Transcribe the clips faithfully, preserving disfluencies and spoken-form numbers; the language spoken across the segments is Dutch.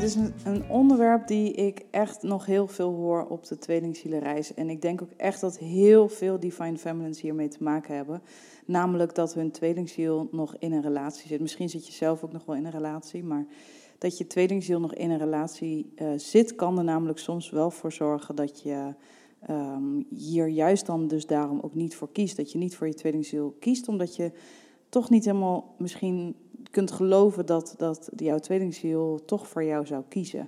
dit is een, een onderwerp die ik echt nog heel veel hoor op de tweelingzielenreis. En ik denk ook echt dat heel veel Divine Feminines hiermee te maken hebben. Namelijk dat hun tweelingziel nog in een relatie zit. Misschien zit je zelf ook nog wel in een relatie, maar dat je tweelingziel nog in een relatie uh, zit, kan er namelijk soms wel voor zorgen dat je um, hier juist dan dus daarom ook niet voor kiest. Dat je niet voor je tweelingziel kiest, omdat je toch niet helemaal misschien kunt geloven dat, dat jouw tweelingziel toch voor jou zou kiezen.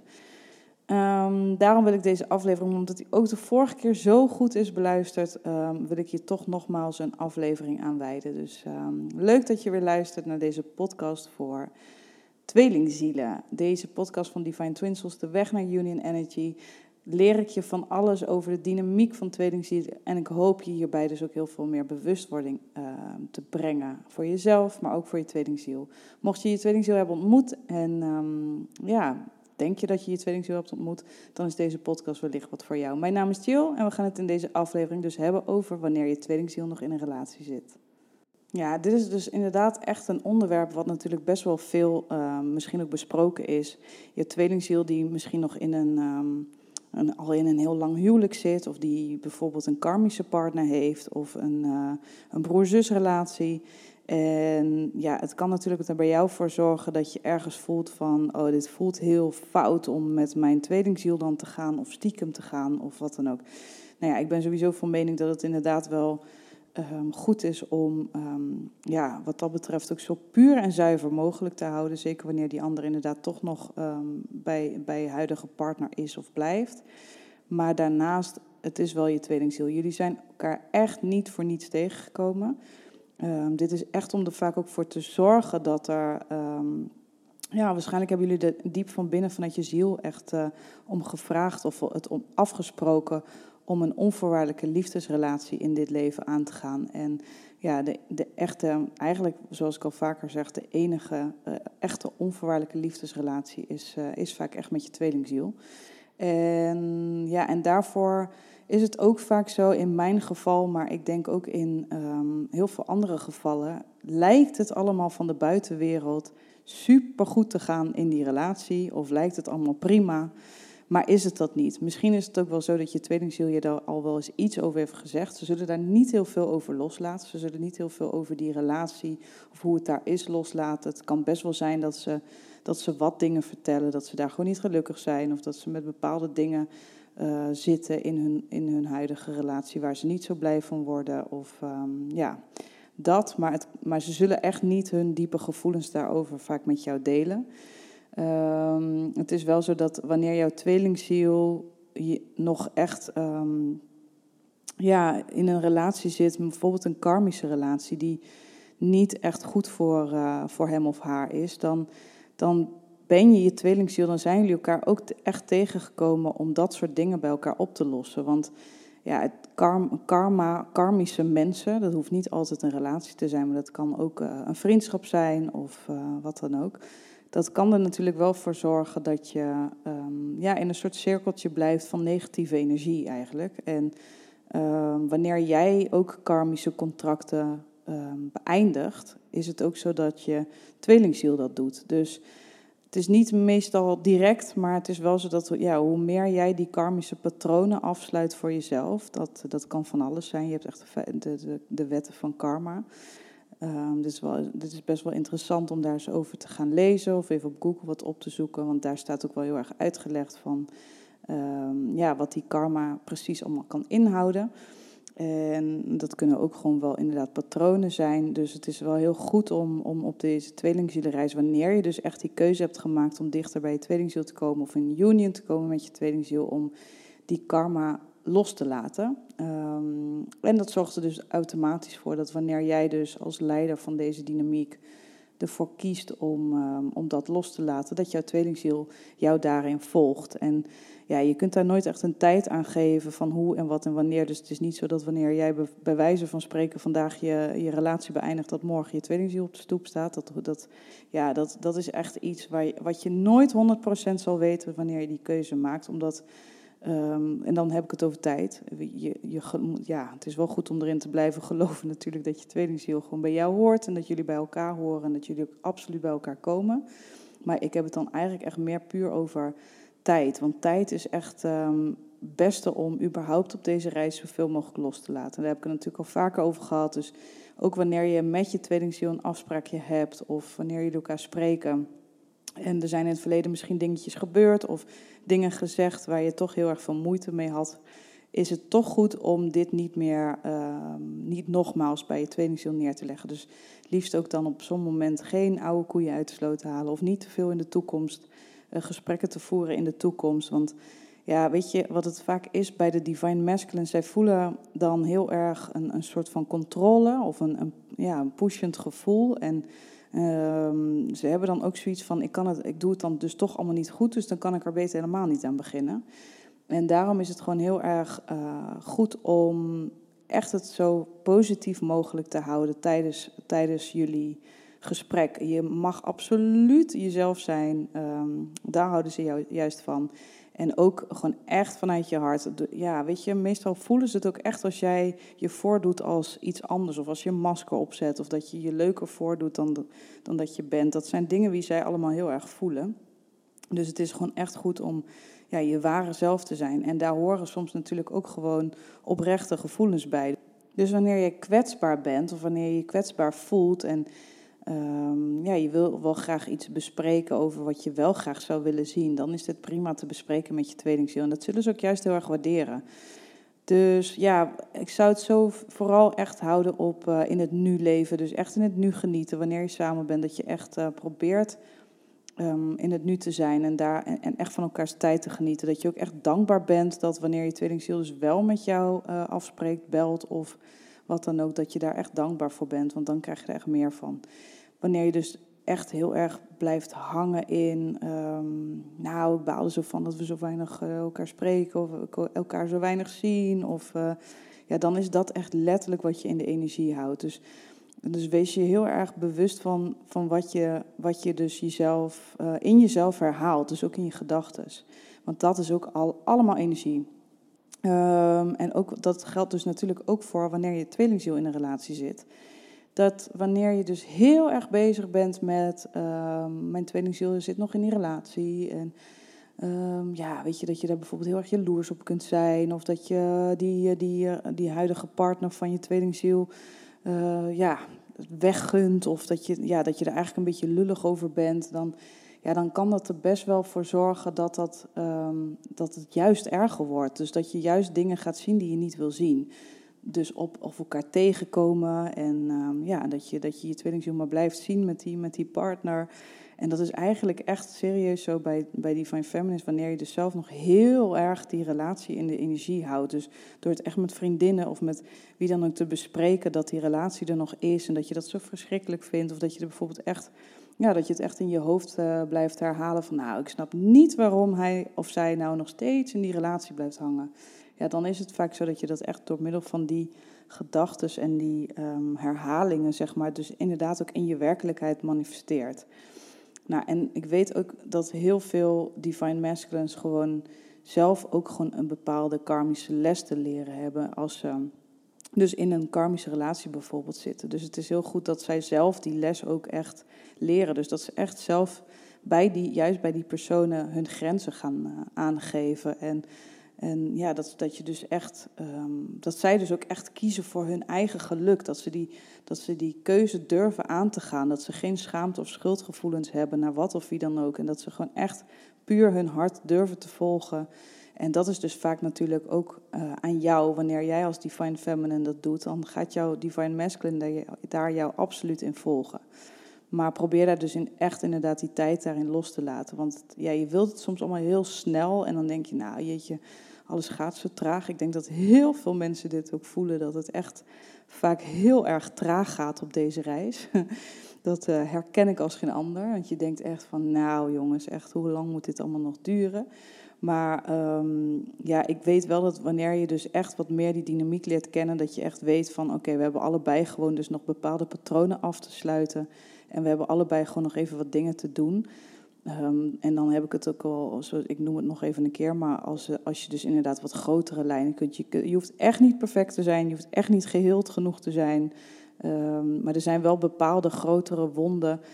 Um, daarom wil ik deze aflevering, omdat die ook de vorige keer zo goed is beluisterd, um, wil ik je toch nogmaals een aflevering aan wijden. Dus um, leuk dat je weer luistert naar deze podcast voor tweelingzielen. Deze podcast van Divine Twin Souls, de weg naar Union Energy, leer ik je van alles over de dynamiek van tweelingzielen. En ik hoop je hierbij dus ook heel veel meer bewustwording uh, te brengen. Voor jezelf, maar ook voor je tweelingziel. Mocht je je tweelingziel hebben ontmoet en um, ja, denk je dat je je tweelingziel hebt ontmoet, dan is deze podcast wellicht wat voor jou. Mijn naam is Jill en we gaan het in deze aflevering dus hebben over wanneer je tweelingziel nog in een relatie zit. Ja, dit is dus inderdaad echt een onderwerp wat natuurlijk best wel veel uh, misschien ook besproken is. Je tweelingziel die misschien nog in een... Um, Een, al in een heel lang huwelijk zit, of die bijvoorbeeld een karmische partner heeft, of een, uh, een broer-zus-relatie. En ja, het kan natuurlijk er bij jou voor zorgen dat je ergens voelt van, oh, dit voelt heel fout om met mijn tweelingziel dan te gaan, of stiekem te gaan, of wat dan ook. Nou ja, ik ben sowieso van mening dat het inderdaad wel um, goed is om, um, ja, wat dat betreft ook zo puur en zuiver mogelijk te houden. Zeker wanneer die ander inderdaad toch nog um, bij, bij je huidige partner is of blijft. Maar daarnaast, het is wel je tweelingziel. Jullie zijn elkaar echt niet voor niets tegengekomen. Um, dit is echt om er vaak ook voor te zorgen dat er... Um, ja, waarschijnlijk hebben jullie er diep van binnen vanuit je ziel echt uh, om gevraagd of het om afgesproken om een onvoorwaardelijke liefdesrelatie in dit leven aan te gaan. En ja, de, de echte, eigenlijk zoals ik al vaker zeg, de enige uh, echte onvoorwaardelijke liefdesrelatie is, uh, is vaak echt met je tweelingziel. En ja, en daarvoor is het ook vaak zo in mijn geval, maar ik denk ook in um, heel veel andere gevallen, lijkt het allemaal van de buitenwereld supergoed te gaan in die relatie, of lijkt het allemaal prima. Maar is het dat niet? Misschien is het ook wel zo dat je tweelingziel je daar al wel eens iets over heeft gezegd. Ze zullen daar niet heel veel over loslaten. Ze zullen niet heel veel over die relatie of hoe het daar is loslaten. Het kan best wel zijn dat ze, dat ze wat dingen vertellen, dat ze daar gewoon niet gelukkig zijn. Of dat ze met bepaalde dingen uh, zitten in hun, in hun huidige relatie waar ze niet zo blij van worden. Of um, ja, dat. Maar, het, maar ze zullen echt niet hun diepe gevoelens daarover vaak met jou delen. Um, het is wel zo dat wanneer jouw tweelingziel nog echt um, ja, in een relatie zit, bijvoorbeeld een karmische relatie, die niet echt goed voor, uh, voor hem of haar is, dan, dan ben je je tweelingziel, dan zijn jullie elkaar ook te, echt tegengekomen om dat soort dingen bij elkaar op te lossen. Want ja, het karma, karmische mensen, dat hoeft niet altijd een relatie te zijn, maar dat kan ook uh, een vriendschap zijn of uh, wat dan ook. Dat kan er natuurlijk wel voor zorgen dat je um, ja, in een soort cirkeltje blijft van negatieve energie eigenlijk. En um, wanneer jij ook karmische contracten um, beëindigt, is het ook zo dat je tweelingziel dat doet. Dus het is niet meestal direct, maar het is wel zo dat ja, hoe meer jij die karmische patronen afsluit voor jezelf, dat, dat kan van alles zijn. Je hebt echt de, de, de wetten van karma. Um, dit, is wel, dit is best wel interessant om daar eens over te gaan lezen of even op Google wat op te zoeken, want daar staat ook wel heel erg uitgelegd van um, ja, wat die karma precies allemaal kan inhouden. En dat kunnen ook gewoon wel inderdaad patronen zijn. Dus het is wel heel goed om, om op deze tweelingzielenreis, wanneer je dus echt die keuze hebt gemaakt om dichter bij je tweelingziel te komen of in union te komen met je tweelingziel, om die karma los te laten. Um, en dat zorgt er dus automatisch voor dat wanneer jij dus als leider van deze dynamiek ervoor kiest om, um, om dat los te laten, dat jouw tweelingziel jou daarin volgt. En ja, je kunt daar nooit echt een tijd aan geven van hoe en wat en wanneer. Dus het is niet zo dat wanneer jij be, bij wijze van spreken vandaag je, je relatie beëindigt, dat morgen je tweelingziel op de stoep staat. Dat, dat, ja, dat, dat is echt iets waar je, wat je nooit honderd procent zal weten wanneer je die keuze maakt, omdat... Um, en dan heb ik het over tijd. Je, je, ja, het is wel goed om erin te blijven geloven natuurlijk dat je tweelingziel gewoon bij jou hoort en dat jullie bij elkaar horen en dat jullie ook absoluut bij elkaar komen. Maar ik heb het dan eigenlijk echt meer puur over tijd. Want tijd is echt um, het beste om überhaupt op deze reis zoveel mogelijk los te laten. Daar heb ik het natuurlijk al vaker over gehad. Dus ook wanneer je met je tweelingziel een afspraakje hebt of wanneer jullie elkaar spreken. En er zijn in het verleden misschien dingetjes gebeurd of dingen gezegd waar je toch heel erg veel moeite mee had. Is het toch goed om dit niet meer, uh, niet nogmaals bij je tweelingziel neer te leggen. Dus liefst ook dan op zo'n moment geen oude koeien uit de sloot te halen. Of niet te veel in de toekomst, uh, gesprekken te voeren in de toekomst. Want ja, weet je wat het vaak is bij de Divine Masculine? Zij voelen dan heel erg een, een soort van controle of een, een, ja, een pushend gevoel. En um, ze hebben dan ook zoiets van, ik, kan het, ik doe het dan dus toch allemaal niet goed, dus dan kan ik er beter helemaal niet aan beginnen. En daarom is het gewoon heel erg uh, goed om echt het zo positief mogelijk te houden tijdens, tijdens jullie gesprek. Je mag absoluut jezelf zijn, um, daar houden ze jou juist van. En ook gewoon echt vanuit je hart. Ja, weet je, meestal voelen ze het ook echt als jij je voordoet als iets anders. Of als je een masker opzet. Of dat je je leuker voordoet dan, dan dat je bent. Dat zijn dingen die zij allemaal heel erg voelen. Dus het is gewoon echt goed om ja, je ware zelf te zijn. En daar horen soms natuurlijk ook gewoon oprechte gevoelens bij. Dus wanneer je kwetsbaar bent of wanneer je je kwetsbaar voelt en um, ja, je wil wel graag iets bespreken over wat je wel graag zou willen zien, dan is dit prima te bespreken met je tweelingziel. En dat zullen ze ook juist heel erg waarderen. Dus ja, ik zou het zo vooral echt houden op uh, in het nu leven. Dus echt in het nu genieten wanneer je samen bent. Dat je echt uh, probeert um, in het nu te zijn en, daar, en, en echt van elkaars tijd te genieten. Dat je ook echt dankbaar bent dat wanneer je tweelingziel dus wel met jou uh, afspreekt, belt of wat dan ook, dat je daar echt dankbaar voor bent. Want dan krijg je er echt meer van. Wanneer je dus echt heel erg blijft hangen in, um, nou, ik baal er zo van dat we zo weinig uh, elkaar spreken of elkaar zo weinig zien. Of, uh, ja, dan is dat echt letterlijk wat je in de energie houdt. Dus, dus wees je heel erg bewust van, van wat, je, wat je dus jezelf, uh, in jezelf herhaalt. Dus ook in je gedachtes. Want dat is ook al, allemaal energie. Um, en ook, dat geldt dus natuurlijk ook voor wanneer je tweelingziel in een relatie zit. Dat wanneer je dus heel erg bezig bent met, uh, mijn tweelingziel zit nog in die relatie. En um, ja, weet je, dat je daar bijvoorbeeld heel erg jaloers op kunt zijn. Of dat je die, die, die huidige partner van je tweelingziel uh, ja, weggunt. Of dat je, ja, dat je er eigenlijk een beetje lullig over bent. Dan, ja, dan kan dat er best wel voor zorgen dat, dat, um, dat het juist erger wordt. Dus dat je juist dingen gaat zien die je niet wil zien. Dus op, op elkaar tegenkomen en um, ja, dat je, dat je je tweelingziel maar blijft zien met die, met die partner. En dat is eigenlijk echt serieus zo bij, bij Divine Feminine, wanneer je dus zelf nog heel erg die relatie in de energie houdt. Dus door het echt met vriendinnen of met wie dan ook te bespreken dat die relatie er nog is en dat je dat zo verschrikkelijk vindt. Of dat je er bijvoorbeeld echt, ja, dat je het echt in je hoofd uh, blijft herhalen van nou, ik snap niet waarom hij of zij nou nog steeds in die relatie blijft hangen. Ja, dan is het vaak zo dat je dat echt door middel van die gedachtes en die um, herhalingen, zeg maar, dus inderdaad ook in je werkelijkheid manifesteert. Nou, en ik weet ook dat heel veel Divine Masculines gewoon zelf ook gewoon een bepaalde karmische les te leren hebben als ze dus in een karmische relatie bijvoorbeeld zitten. Dus het is heel goed dat zij zelf die les ook echt leren. Dus dat ze echt zelf bij die, juist bij die personen hun grenzen gaan uh, aangeven en En ja, dat, dat je dus echt, um, dat zij dus ook echt kiezen voor hun eigen geluk. Dat ze, die, dat ze die keuze durven aan te gaan. Dat ze geen schaamte of schuldgevoelens hebben naar wat of wie dan ook. En dat ze gewoon echt puur hun hart durven te volgen. En dat is dus vaak natuurlijk ook uh, aan jou. Wanneer jij als Divine Feminine dat doet, dan gaat jouw Divine Masculine daar jou absoluut in volgen. Maar probeer daar dus in echt inderdaad die tijd daarin los te laten. Want ja, je wilt het soms allemaal heel snel. En dan denk je, nou jeetje, alles gaat zo traag. Ik denk dat heel veel mensen dit ook voelen. Dat het echt vaak heel erg traag gaat op deze reis. Dat uh, herken ik als geen ander. Want je denkt echt van, nou jongens, echt hoe lang moet dit allemaal nog duren? Maar um, ja, ik weet wel dat wanneer je dus echt wat meer die dynamiek leert kennen, dat je echt weet van, oké, okay, we hebben allebei gewoon dus nog bepaalde patronen af te sluiten. En we hebben allebei gewoon nog even wat dingen te doen. Um, en dan heb ik het ook al, zo, ik noem het nog even een keer, maar als, als je dus inderdaad wat grotere lijnen kunt, je, je hoeft echt niet perfect te zijn, je hoeft echt niet geheeld genoeg te zijn. Um, maar er zijn wel bepaalde grotere wonden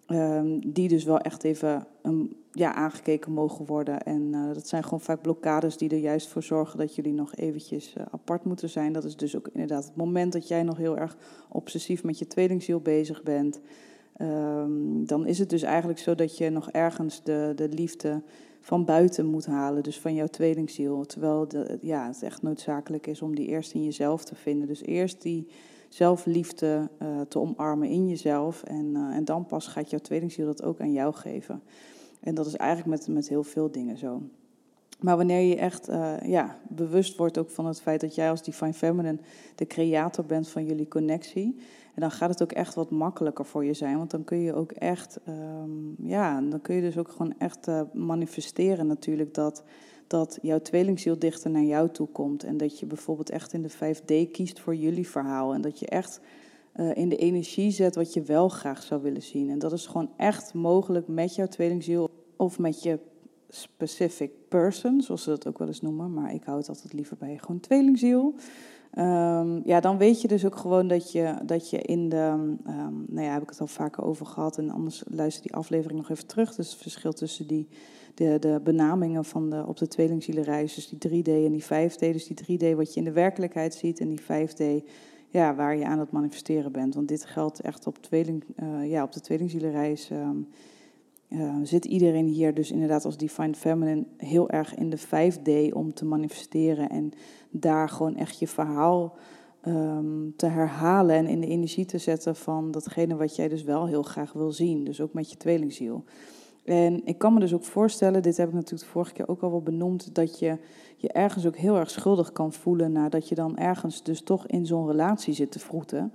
Um, die dus wel echt even um, ja, aangekeken mogen worden. En uh, dat zijn gewoon vaak blokkades die er juist voor zorgen dat jullie nog eventjes uh, apart moeten zijn. Dat is dus ook inderdaad het moment dat jij nog heel erg obsessief met je tweelingziel bezig bent. Um, dan is het dus eigenlijk zo dat je nog ergens de, de liefde van buiten moet halen. Dus van jouw tweelingziel. Terwijl de, ja, het echt noodzakelijk is om die eerst in jezelf te vinden. Dus eerst die zelfliefde uh, te omarmen in jezelf. En, uh, en dan pas gaat jouw tweelingziel dat ook aan jou geven. En dat is eigenlijk met, met heel veel dingen zo. Maar wanneer je echt uh, ja, bewust wordt ook van het feit dat jij als Divine Feminine de creator bent van jullie connectie. En dan gaat het ook echt wat makkelijker voor je zijn. Want dan kun je ook echt, um, ja, dan kun je dus ook gewoon echt uh, manifesteren natuurlijk dat, dat jouw tweelingziel dichter naar jou toe komt. En dat je bijvoorbeeld echt in de vijf D kiest voor jullie verhaal. En dat je echt uh, in de energie zet wat je wel graag zou willen zien. En dat is gewoon echt mogelijk met jouw tweelingziel of met je specific person, zoals ze dat ook wel eens noemen. Maar ik hou het altijd liever bij gewoon tweelingziel. Um, ja, dan weet je dus ook gewoon dat je, dat je in de... Um, nou ja, heb ik het al vaker over gehad. En anders luister die aflevering nog even terug. Dus het verschil tussen die, de, de benamingen van de, op de tweelingzielenreis. Dus die drie D en die vijf D. Dus die drie D wat je in de werkelijkheid ziet. En die vijf D ja, waar je aan het manifesteren bent. Want dit geldt echt op, tweeling, uh, ja, op de tweelingzielenreis. Um, Uh, zit iedereen hier dus inderdaad als Divine Feminine heel erg in de vijf D om te manifesteren en daar gewoon echt je verhaal um, te herhalen en in de energie te zetten van datgene wat jij dus wel heel graag wil zien. Dus ook met je tweelingziel. En ik kan me dus ook voorstellen, dit heb ik natuurlijk de vorige keer ook al wel benoemd, dat je je ergens ook heel erg schuldig kan voelen nadat je dan ergens dus toch in zo'n relatie zit te vroeten.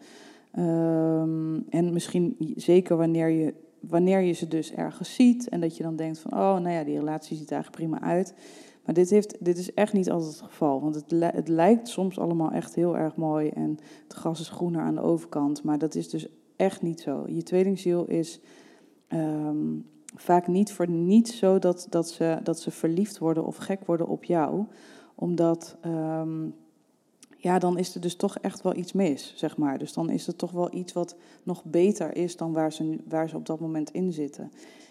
Um, en misschien zeker wanneer je Wanneer je ze dus ergens ziet en dat je dan denkt van, oh, nou ja, die relatie ziet er eigenlijk prima uit. Maar dit, heeft, dit is echt niet altijd het geval. Want het, het lijkt soms allemaal echt heel erg mooi en het gras is groener aan de overkant. Maar dat is dus echt niet zo. Je tweelingziel is um, vaak niet voor niets zo dat, dat, ze, dat ze verliefd worden of gek worden op jou. Omdat... Um, ja, dan is er dus toch echt wel iets mis, zeg maar. Dus dan is er toch wel iets wat nog beter is dan waar ze, waar ze op dat moment in zitten.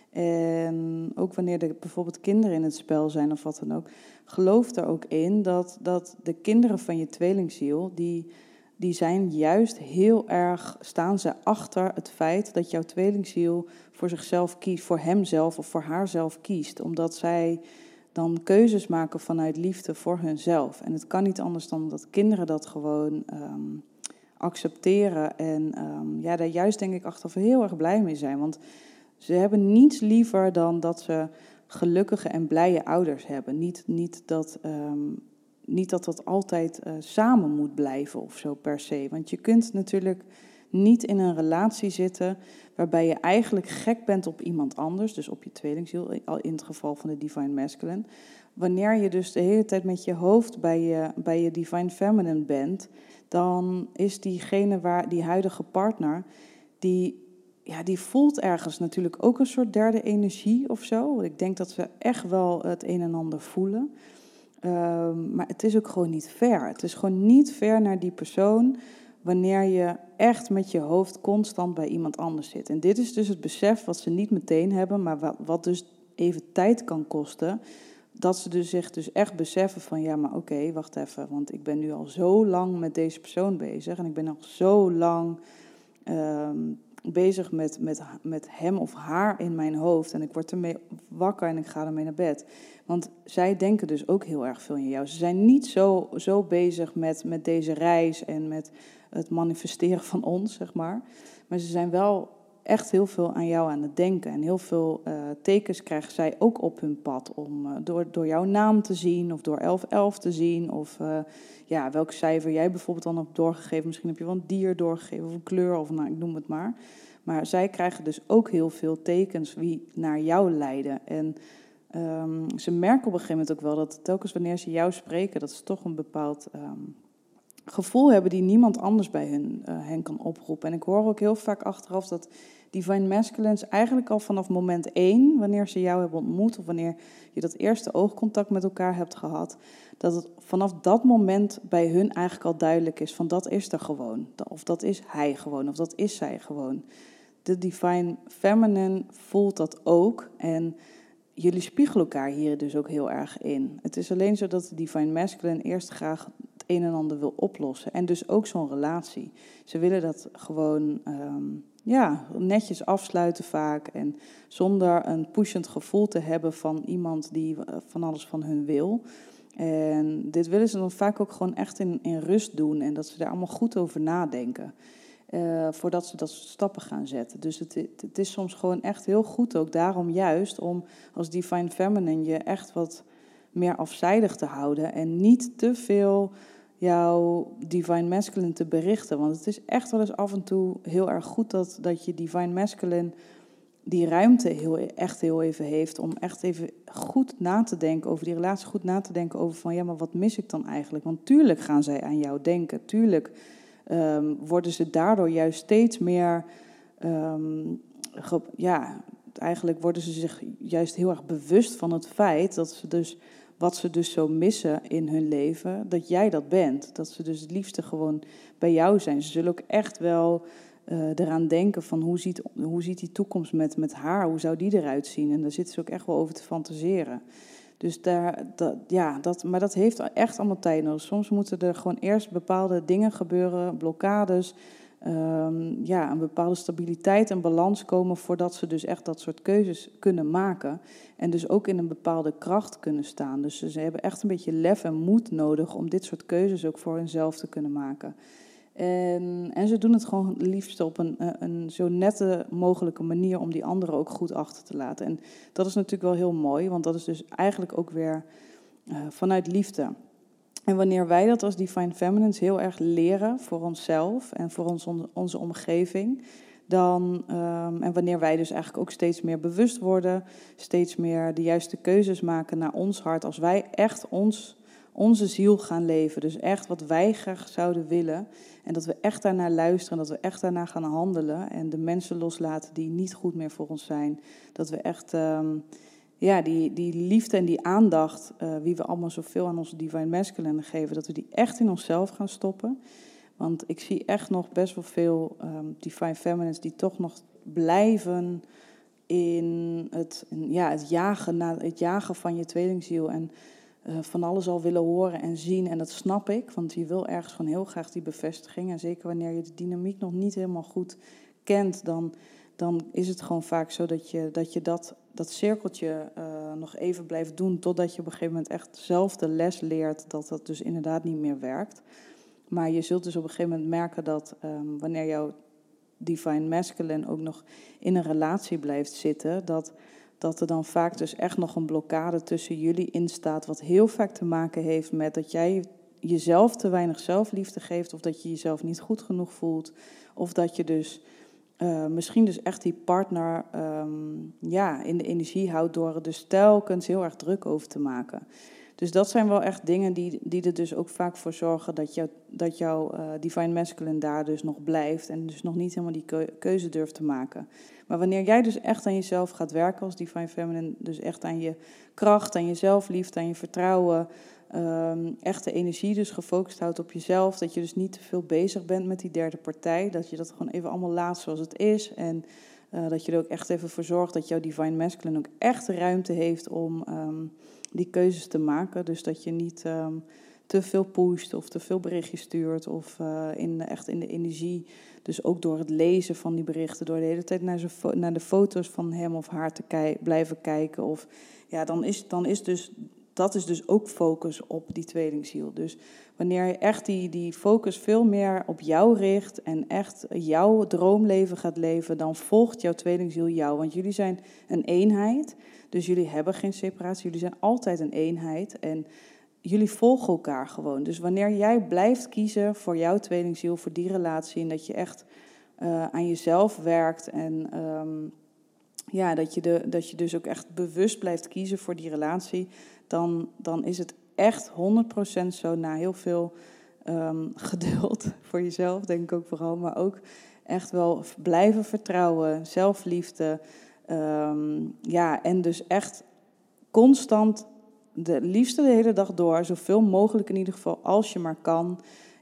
En ook wanneer er bijvoorbeeld kinderen in het spel zijn of wat dan ook, geloof er ook in dat, dat de kinderen van je tweelingziel, die, die zijn juist heel erg, staan ze achter het feit dat jouw tweelingziel voor zichzelf kiest, voor hemzelf of voor haarzelf kiest. Omdat zij dan keuzes maken vanuit liefde voor hunzelf. En het kan niet anders dan dat kinderen dat gewoon um, accepteren. En um, ja, daar juist denk ik achteraf heel erg blij mee zijn. Want ze hebben niets liever dan dat ze gelukkige en blije ouders hebben. Niet, niet, dat, um, niet dat dat altijd uh, samen moet blijven of zo per se. Want je kunt natuurlijk niet in een relatie zitten waarbij je eigenlijk gek bent op iemand anders, dus op je tweelingziel, in het geval van de Divine Masculine. Wanneer je dus de hele tijd met je hoofd bij je, bij je Divine Feminine bent, dan is diegene waar, die huidige partner, die, ja, die voelt ergens natuurlijk ook een soort derde energie of zo. Ik denk dat ze echt wel het een en ander voelen. Um, maar het is ook gewoon niet fair. Het is gewoon niet fair naar die persoon wanneer je echt met je hoofd constant bij iemand anders zit. En dit is dus het besef wat ze niet meteen hebben, maar wat, wat dus even tijd kan kosten. Dat ze dus zich dus echt beseffen van, ja, maar oké, okay, wacht even. Want ik ben nu al zo lang met deze persoon bezig. En ik ben al zo lang um, bezig met, met, met hem of haar in mijn hoofd. En ik word ermee wakker en ik ga ermee naar bed. Want zij denken dus ook heel erg veel in jou. Ze zijn niet zo, zo bezig met, met deze reis en met het manifesteren van ons, zeg maar. Maar ze zijn wel echt heel veel aan jou aan het denken. En heel veel uh, tekens krijgen zij ook op hun pad. Om, uh, door, door jouw naam te zien of door elf elf te zien. Of uh, ja, welk cijfer jij bijvoorbeeld dan hebt doorgegeven. Misschien heb je wel een dier doorgegeven of een kleur of nou, ik noem het maar. Maar zij krijgen dus ook heel veel tekens wie naar jou leiden. En um, ze merken op een gegeven moment ook wel dat telkens wanneer ze jou spreken, dat ze toch een bepaald um, gevoel hebben die niemand anders bij hun, uh, hen kan oproepen. En ik hoor ook heel vaak achteraf dat Divine Masculines eigenlijk al vanaf moment één, wanneer ze jou hebben ontmoet of wanneer je dat eerste oogcontact met elkaar hebt gehad, dat het vanaf dat moment bij hun eigenlijk al duidelijk is van dat is er gewoon. Of dat is hij gewoon, of dat is zij gewoon. de Divine Feminine voelt dat ook. En jullie spiegelen elkaar hier dus ook heel erg in. Het is alleen zo dat de Divine Masculine eerst graag het een en ander wil oplossen. En dus ook zo'n relatie. Ze willen dat gewoon um, ja, netjes afsluiten vaak. En zonder een pushend gevoel te hebben van iemand die van alles van hun wil. En dit willen ze dan vaak ook gewoon echt in, in rust doen. En dat ze daar allemaal goed over nadenken. Uh, voordat ze dat soort stappen gaan zetten. Dus het, het, het is soms gewoon echt heel goed ook daarom juist om als Divine Feminine je echt wat meer afzijdig te houden en niet te veel jouw Divine Masculine te berichten. Want het is echt wel eens af en toe heel erg goed dat, dat je Divine Masculine die ruimte heel, echt heel even heeft om echt even goed na te denken over die relatie, goed na te denken over van ja, maar wat mis ik dan eigenlijk? Want tuurlijk gaan zij aan jou denken, tuurlijk Um, worden ze daardoor juist steeds meer, um, ge, ja, eigenlijk worden ze zich juist heel erg bewust van het feit dat ze dus, wat ze dus zo missen in hun leven, dat jij dat bent. Dat ze dus het liefste gewoon bij jou zijn. Ze zullen ook echt wel uh, eraan denken van hoe ziet, hoe ziet die toekomst met, met haar, hoe zou die eruit zien? En daar zitten ze ook echt wel over te fantaseren. Dus daar, dat, ja, dat, maar dat heeft echt allemaal tijd nodig. Soms moeten er gewoon eerst bepaalde dingen gebeuren, blokkades, um, ja, een bepaalde stabiliteit en balans komen voordat ze dus echt dat soort keuzes kunnen maken. En dus ook in een bepaalde kracht kunnen staan. Dus ze hebben echt een beetje lef en moed nodig om dit soort keuzes ook voor hunzelf te kunnen maken. En, en ze doen het gewoon liefst op een, een zo nette mogelijke manier om die anderen ook goed achter te laten. En dat is natuurlijk wel heel mooi, want dat is dus eigenlijk ook weer uh, vanuit liefde. En wanneer wij dat als Divine Feminines heel erg leren voor onszelf en voor ons, onze omgeving, dan, um, en wanneer wij dus eigenlijk ook steeds meer bewust worden, steeds meer de juiste keuzes maken naar ons hart, als wij echt ons... onze ziel gaan leven. Dus echt wat wij graag zouden willen. En dat we echt daarnaar luisteren. Dat we echt daarnaar gaan handelen. En de mensen loslaten die niet goed meer voor ons zijn. Dat we echt um, ja, die, die liefde en die aandacht, uh, wie we allemaal zoveel aan onze Divine Masculine geven, dat we die echt in onszelf gaan stoppen. Want ik zie echt nog best wel veel um, Divine Feminines die toch nog blijven in het, in, ja, het, jagen, na, het jagen van je tweelingziel. En Uh, van alles al willen horen en zien. En dat snap ik, want je wil ergens gewoon heel graag die bevestiging. En zeker wanneer je de dynamiek nog niet helemaal goed kent, dan, dan is het gewoon vaak zo dat je dat, je dat, dat cirkeltje uh, nog even blijft doen, totdat je op een gegeven moment echt zelf de les leert dat dat dus inderdaad niet meer werkt. Maar je zult dus op een gegeven moment merken dat um, wanneer jouw Divine Masculine ook nog in een relatie blijft zitten, dat... dat er dan vaak dus echt nog een blokkade tussen jullie in staat, wat heel vaak te maken heeft met dat jij jezelf te weinig zelfliefde geeft, of dat je jezelf niet goed genoeg voelt, of dat je dus uh, misschien dus echt die partner um, ja, in de energie houdt door er dus telkens heel erg druk over te maken. Dus dat zijn wel echt dingen die, die er dus ook vaak voor zorgen dat, jou, dat jouw uh, Divine Masculine daar dus nog blijft en dus nog niet helemaal die keu- keuze durft te maken. Maar wanneer jij dus echt aan jezelf gaat werken als Divine Feminine, dus echt aan je kracht, aan je zelfliefde, aan je vertrouwen, um, echt de energie dus gefocust houdt op jezelf, dat je dus niet te veel bezig bent met die derde partij, dat je dat gewoon even allemaal laat zoals het is en uh, dat je er ook echt even voor zorgt dat jouw Divine Masculine ook echt de ruimte heeft om um, die keuzes te maken. Dus dat je niet um, te veel pusht of te veel berichtjes stuurt of uh, in, echt in de energie. Dus ook door het lezen van die berichten, door de hele tijd naar, fo- naar de foto's van hem of haar te ki- blijven kijken. Of, ja, dan is, dan is dus, dat is dus ook focus op die tweelingziel. Dus wanneer je echt die, die focus veel meer op jou richt en echt jouw droomleven gaat leven, dan volgt jouw tweelingziel jou. Want jullie zijn een eenheid, dus jullie hebben geen separatie, jullie zijn altijd een eenheid en jullie volgen elkaar gewoon. Dus wanneer jij blijft kiezen voor jouw tweelingziel, voor die relatie, en dat je echt uh, aan jezelf werkt en um, ja, dat je, de, dat je dus ook echt bewust blijft kiezen voor die relatie, dan, dan is het echt honderd procent zo, na heel veel um, geduld voor jezelf, denk ik ook vooral, maar ook echt wel blijven vertrouwen, zelfliefde, um, ja, en dus echt constant, de liefste de hele dag door, zoveel mogelijk in ieder geval, als je maar kan,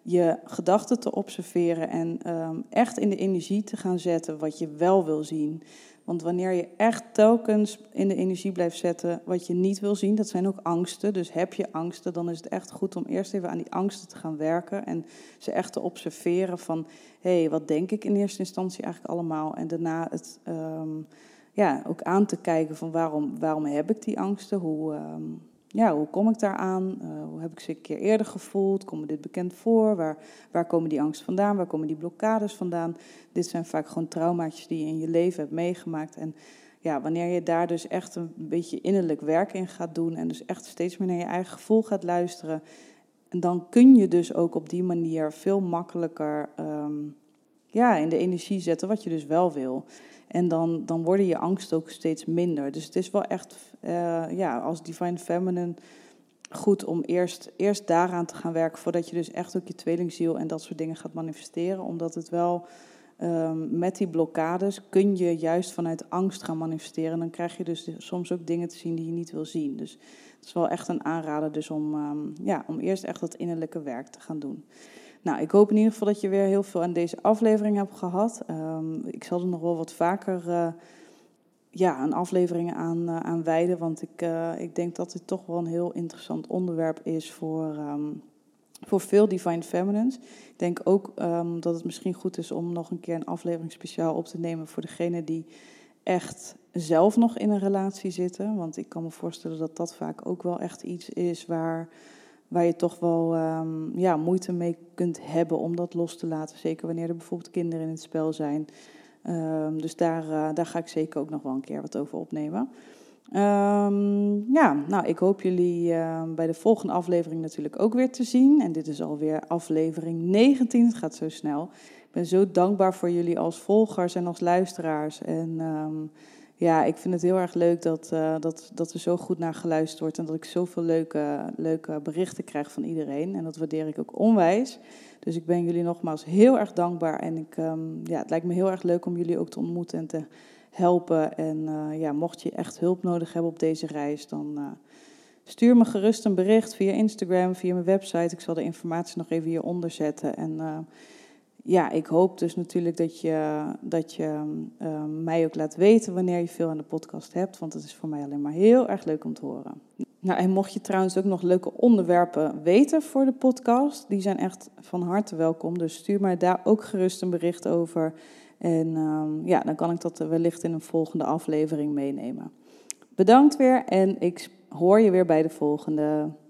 je gedachten te observeren en um, echt in de energie te gaan zetten wat je wel wil zien. Want wanneer je echt telkens in de energie blijft zetten wat je niet wil zien, dat zijn ook angsten. Dus heb je angsten, dan is het echt goed om eerst even aan die angsten te gaan werken en ze echt te observeren van, hé, hey, wat denk ik in eerste instantie eigenlijk allemaal? En daarna het um, ja, ook aan te kijken van waarom, waarom heb ik die angsten? Hoe, um, ja, hoe kom ik daaraan? Uh, hoe heb ik ze een keer eerder gevoeld? Komt me dit bekend voor? Waar, waar komen die angsten vandaan? Waar komen die blokkades vandaan? Dit zijn vaak gewoon traumaatjes die je in je leven hebt meegemaakt. En ja, wanneer je daar dus echt een beetje innerlijk werk in gaat doen en dus echt steeds meer naar je eigen gevoel gaat luisteren, en dan kun je dus ook op die manier veel makkelijker um, ja, in de energie zetten wat je dus wel wil. En dan, dan worden je angsten ook steeds minder. Dus het is wel echt, uh, ja, als Divine Feminine goed om eerst, eerst daaraan te gaan werken, voordat je dus echt ook je tweelingziel en dat soort dingen gaat manifesteren. Omdat het wel, um, met die blokkades kun je juist vanuit angst gaan manifesteren. En dan krijg je dus soms ook dingen te zien die je niet wil zien. Dus het is wel echt een aanrader dus om, um, ja, om eerst echt dat innerlijke werk te gaan doen. Nou, ik hoop in ieder geval dat je weer heel veel aan deze aflevering hebt gehad. Um, ik zal er nog wel wat vaker uh, ja, aan afleveringen aan, uh, aan wijden, want ik, uh, ik denk dat dit toch wel een heel interessant onderwerp is voor, um, voor veel Divine Feminines. Ik denk ook um, dat het misschien goed is om nog een keer een aflevering speciaal op te nemen voor degene die echt zelf nog in een relatie zitten. Want ik kan me voorstellen dat dat vaak ook wel echt iets is waar... waar je toch wel um, ja, moeite mee kunt hebben om dat los te laten. Zeker wanneer er bijvoorbeeld kinderen in het spel zijn. Um, dus daar, uh, daar ga ik zeker ook nog wel een keer wat over opnemen. Um, ja, nou, ik hoop jullie uh, bij de volgende aflevering natuurlijk ook weer te zien. En dit is alweer aflevering negentien, het gaat zo snel. Ik ben zo dankbaar voor jullie als volgers en als luisteraars. En... Um, Ja, ik vind het heel erg leuk dat, uh, dat, dat er zo goed naar geluisterd wordt en dat ik zoveel leuke, leuke berichten krijg van iedereen. En dat waardeer ik ook onwijs. Dus ik ben jullie nogmaals heel erg dankbaar. En ik, um, ja, het lijkt me heel erg leuk om jullie ook te ontmoeten en te helpen. En uh, ja, mocht je echt hulp nodig hebben op deze reis, dan uh, stuur me gerust een bericht via Instagram, via mijn website. Ik zal de informatie nog even hieronder zetten. En... Uh, Ja, ik hoop dus natuurlijk dat je, dat je uh, mij ook laat weten wanneer je veel aan de podcast hebt. Want het is voor mij alleen maar heel erg leuk om te horen. Nou, en mocht je trouwens ook nog leuke onderwerpen weten voor de podcast, die zijn echt van harte welkom. Dus stuur mij daar ook gerust een bericht over. En um, ja, dan kan ik dat wellicht in een volgende aflevering meenemen. Bedankt weer en ik hoor je weer bij de volgende.